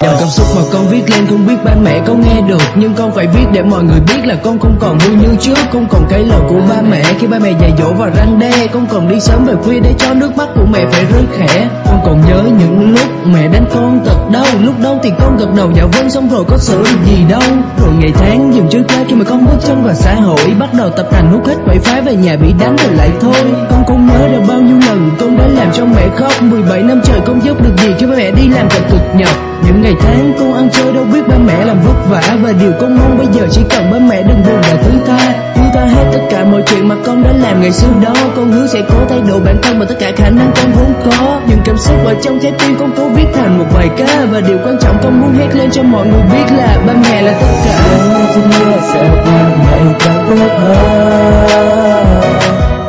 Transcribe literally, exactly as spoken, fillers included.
Dòng cảm xúc mà con viết lên không biết ba mẹ có nghe được, nhưng con phải viết để mọi người biết là con không còn vui như trước, không còn cái lời của ba mẹ khi ba mẹ dạy dỗ và răn đe, con còn đi sớm về khuya để cho nước mắt của mẹ phải rơi khẽ. Con còn nhớ những lúc mẹ đánh con thật đau, lúc đâu thì con gật đầu dạ vâng xong rồi có sửa được gì đâu. Rồi ngày tháng dừng trước đây khi mà con bước chân vào xã hội, bắt đầu tập tành hút hết quậy phá, về nhà bị đánh rồi lại thôi. Con không nhớ được bao nhiêu lần con đã làm cho mẹ khóc, mười bảy năm trời không giúp được gì khi ba mẹ đi làm thật cực nhọc. Những ngày tháng con ăn chơi đâu biết ba mẹ làm vất vả, và điều con mong bây giờ chỉ cần ba mẹ đừng buồn và thứ tha. Thứ tha hết tất cả mọi chuyện mà con đã làm ngày xưa đó. Con hứa sẽ cố thay đổi bản thân và tất cả khả năng con vốn có. Những cảm xúc ở trong trái tim con cố viết thành một bài ca, và điều quan trọng con muốn hét lên cho mọi người biết là ba mẹ là tất cả. Sẽ sẽ qua ngày càng tốt hơn,